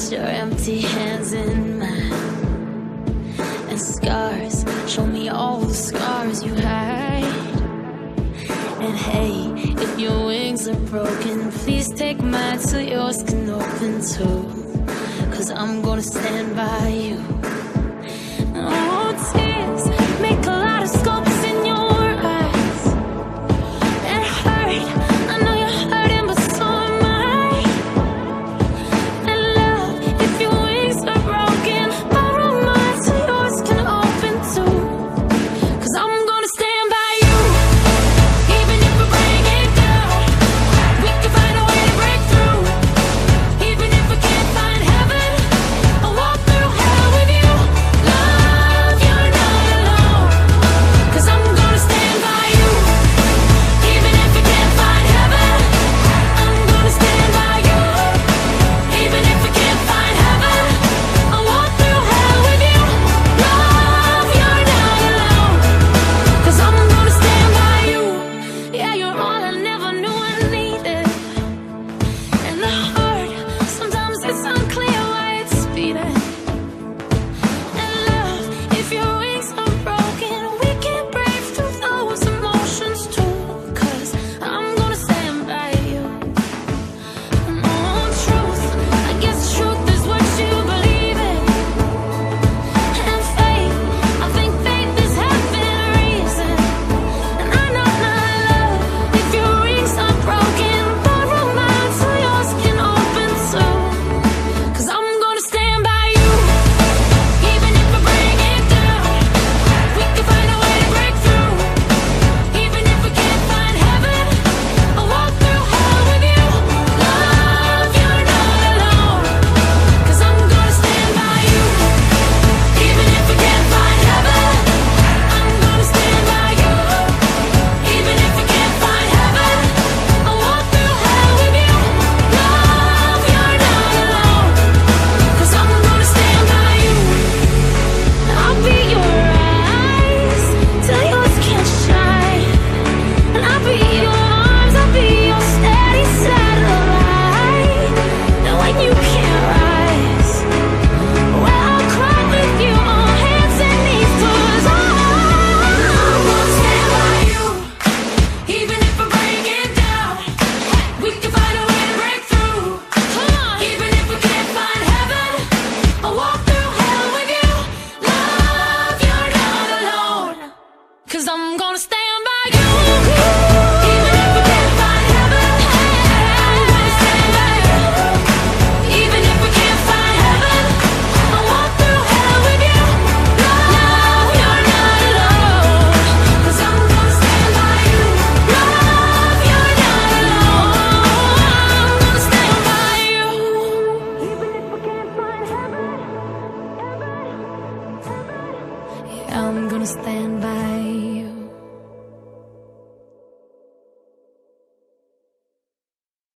your empty hands in mine, and scars, show me all the scars you hide. And hey, if your wings are broken, please take mine so yours can open too. 'Cause I'm gonna stand by you. Oh, tears make a lot of sculpts in your eyes. It hurt, I know you're hurting, but so am I. And love, if your wings are broken, borrow mine so yours can open too. 'Cause I'm gonna stand by you. Even if we break it down, we can find a way to break through. Even if we can't find heaven, I'll walk through hell with you. Love, you're not alone. 'Cause I'm gonna stand by you. Even if we can't find heaven, I'm gonna stand by you. Even if we can't find heaven, I'll walk through hell with you. Love, you're not alone. 'Cause I'm gonna stand by you. Yeah, you're all I never knew I needed. And the heart, sometimes it's unclear why it's beating. And love, if your wings are broken, we can brave through those emotions too. 'Cause I'm gonna stand by you. Oh, truth, I guess truth is what you believe in. And faith, I think faith is having reason. And I know my love, if your wings are broken, borrow mine so yours can open too. 'Cause I'm gonna stand by you. Even if we break it down, we can find a way to break through. Even if we can't find heaven, I'll walk through hell with you. Love, you're not alone. 'Cause I'm gonna stand by you. Even if we can't find heaven, I'm gonna stand by you. Even if we can't find heaven, I'll walk through hell with you. Love, you're not alone. 'Cause I'm gonna stand by you. I'll be your eyes till yours can't shine. And I'll be your arms, I'll be your steady satellite. And when you can't rise, well, I'll cry with you on hands and knees. 'Cause I'm gonna stand by you. Even if we break it down, we can find a way to break through. Even if we can't find heaven, I'll walk through hell with you. Love, you're not alone. 'Cause I'm gonna stand by you. Even if we can't find heaven, I'm gonna stand by you. Even if we can't find heaven, I'll walk through hell with you. Love, you're not alone. 'Cause I'm gonna stand by you. Love, you're not alone. I'm gonna stand by you. Even if we can't find heaven, yeah, I'm gonna stand by you.